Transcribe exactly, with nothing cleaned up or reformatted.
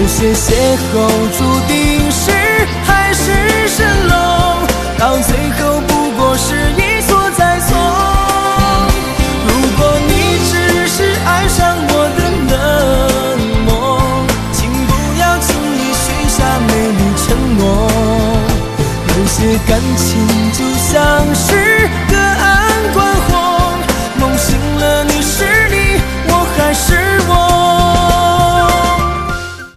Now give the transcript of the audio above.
有些邂逅注定是海市蜃楼，到最后不过是一错再错。如果你只是爱上我的冷漠，请不要轻易许下美丽承诺。有些感情就像是隔岸观火，